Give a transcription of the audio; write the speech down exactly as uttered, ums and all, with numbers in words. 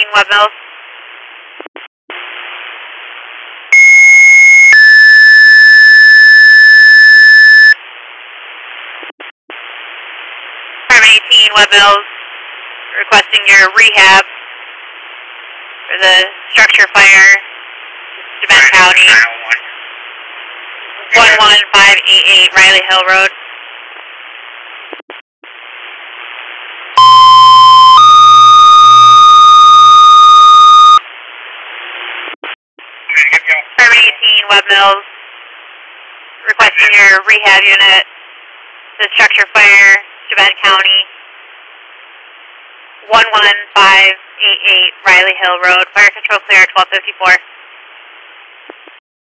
Web Mills. Department eighteen Web Mills, requesting your rehab for the structure fire, Devon County, one one five eight eight Riley Hill Road. Department eighteen Web Mills, requesting your rehab unit, the structure fire, Devon County, one one five eight eight Riley Hill Road. Fire control clear, twelve fifty-four.